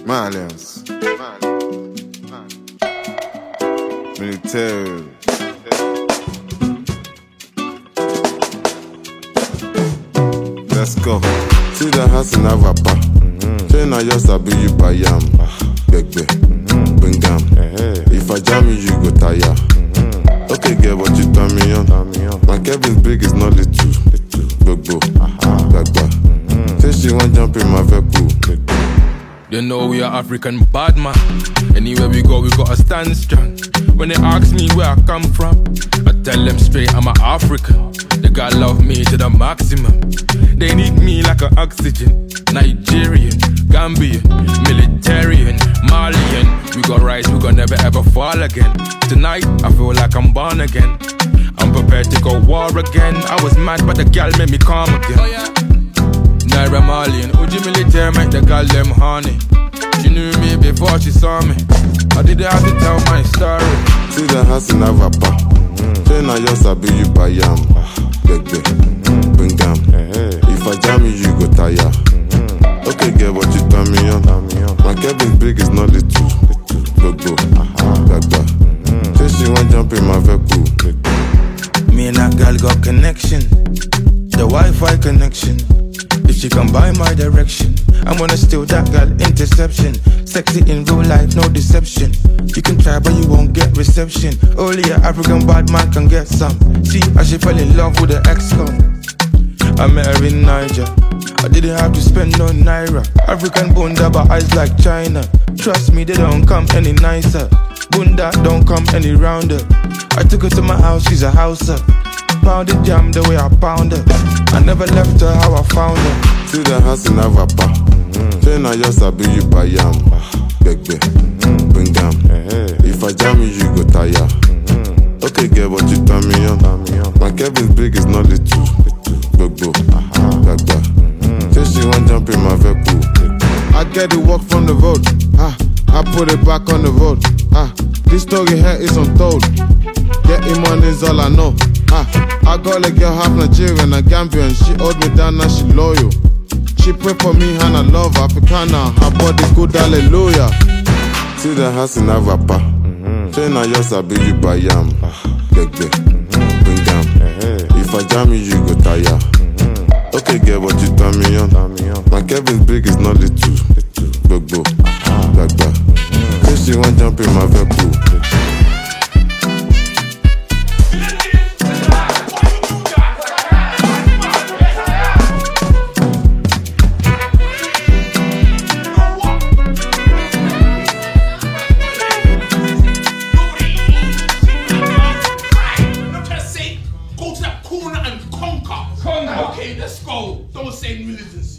Malians. Military. Let's go. See the house in Avapa. China just a be you by yam. Begbe. Bingam. If I jam you, you go tire. Okay, get what you turn me on. My Kevin's big is not little. Gbogbo. Gbagba. Say she want jump in my vehicle. They know we are African bad man. Anywhere we go, we gotta stand strong. When they ask me where I come from, I tell them straight I'm an African. They gotta love me to the maximum. They need me like an oxygen. Nigerian, Gambian, Militarian, Malian. We got rise, we gon' never ever fall again. Tonight, I feel like I'm born again. I'm prepared to go war again. I was mad, but the gal made me calm again. Oh yeah. Naira Marley and Uji Military make the girl them honey. She knew me before she saw me. I didn't have to tell my story. See the house in Avapa. China just a be you by yam. Begbe. Bingam. If I jam you, you go tire. Okay, get what you turn me on. My Kevin's big is not little. Gbogbo. Gbagba. Say she want jump in my vehicle. Me and that girl got connection. The Wi-Fi connection. If she come by my direction, I'm gonna steal that girl interception. Sexy in real life, no deception. You can try but you won't get reception. Only an African bad man can get some. See, I she fell in love with the ex-con. I met her in Niger. I didn't have to spend no naira. African bunda but eyes like China. Trust me, they don't come any nicer. Bunda don't come any rounder. I took her to my house, she's a houser. Pounded jam the way I pound her. I never left her how I found her. See the house in Avapa. China just a be you by yam. Begbe. Bingam. If I jam you, you go tire. Okay, get what you turn me on. My Kevin's big is not little. Gbogbo. Gbagba. Say she want jump in my vehicle. I get the work from the road. I put it back on the road. This story here is untold. Getting money is all I know. I got a girl half Nigerian and Gambian. She hold me down and she loyal. She pray for me and I love Africana. Her body good, hallelujah. See the house in Avapa. China just a be you by yam. Begbe. Bingam. If I jam you, you go tire. Okay, get what you turn me on. My Kevin's big is not little. Gbogbo. Gbagba. Say she want jump in my vehicle. Okay, let's go. Don't say religions.